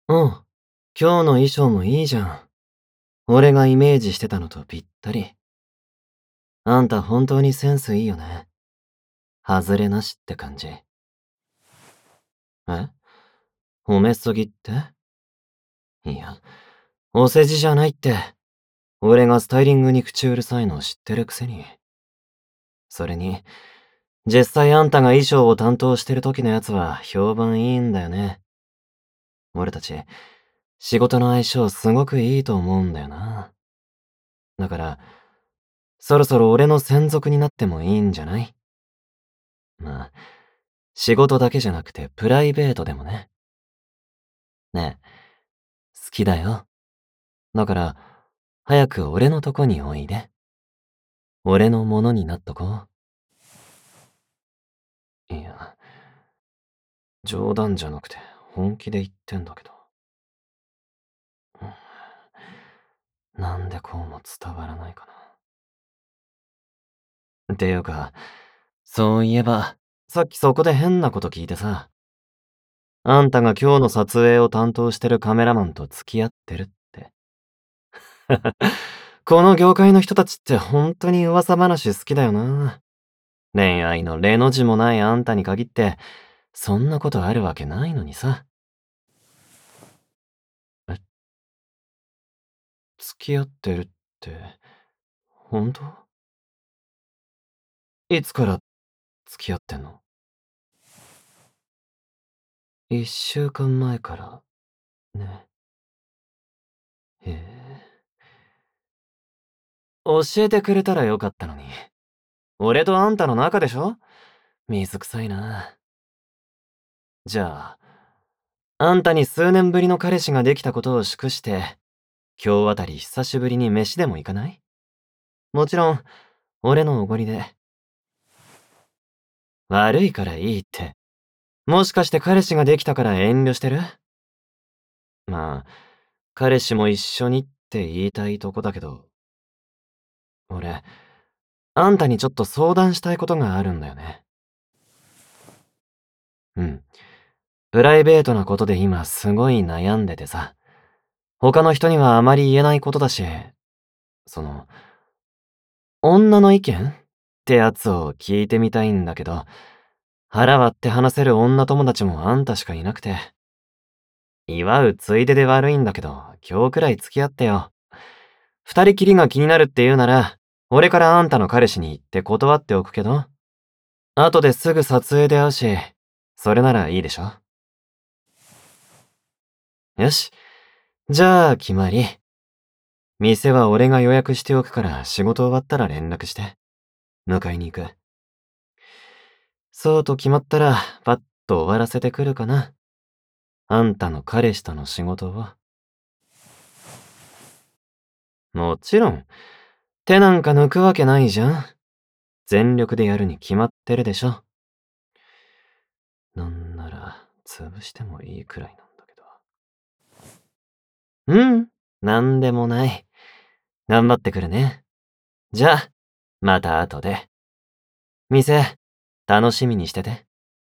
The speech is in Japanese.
うん。今日の衣装もいいじゃん。俺がイメージしてたのとぴったり。あんた本当にセンスいいよね。外れなしって感じ。え？褒めすぎって？いや、お世辞じゃないって。俺がスタイリングに口うるさいの知ってるくせに。それに、実際あんたが衣装を担当してる時のやつは評判いいんだよね。俺たち、仕事の相性すごくいいと思うんだよな。だから、そろそろ俺の専属になってもいいんじゃない？まあ、仕事だけじゃなくてプライベートでもね。ねえ、好きだよ。だから、早く俺のとこにおいで。俺のものになっとこう。いや、冗談じゃなくて本気で言ってんだけど。なんでこうも伝わらないかな。っていうか、そういえば、さっきそこで変なこと聞いてさ、あんたが今日の撮影を担当してるカメラマンと付き合ってるって。この業界の人たちって本当に噂話好きだよな。恋愛の例の字もないあんたに限って、そんなことあるわけないのにさ。え、付き合ってるって、本当？いつから付き合ってんの？1週間前からね。へえ。教えてくれたらよかったのに。俺とあんたの仲でしょ？水臭いな。じゃあ、あんたに数年ぶりの彼氏ができたことを祝して、今日あたり久しぶりに飯でも行かない？もちろん、俺のおごりで。悪いからいいって。もしかして彼氏ができたから遠慮してる？まあ、彼氏も一緒にって言いたいとこだけど、俺、あんたにちょっと相談したいことがあるんだよね。うん。プライベートなことで今すごい悩んでてさ。他の人にはあまり言えないことだし、その、女の意見ってやつを聞いてみたいんだけど、腹割って話せる女友達もあんたしかいなくて。祝うついでで悪いんだけど、今日くらい付き合ってよ。二人きりが気になるって言うなら、俺からあんたの彼氏に言って断っておくけど、後ですぐ撮影で会うし、それならいいでしょ？よし。じゃあ、決まり。店は俺が予約しておくから仕事終わったら連絡して。迎えに行く。そうと決まったら、パッと終わらせてくるかな。あんたの彼氏との仕事を。もちろん、手なんか抜くわけないじゃん。全力でやるに決まってるでしょ。なんなら、潰してもいいくらいなんだけど。うん、なんでもない。頑張ってくるね。じゃあ、また後で。店、楽しみにしてて。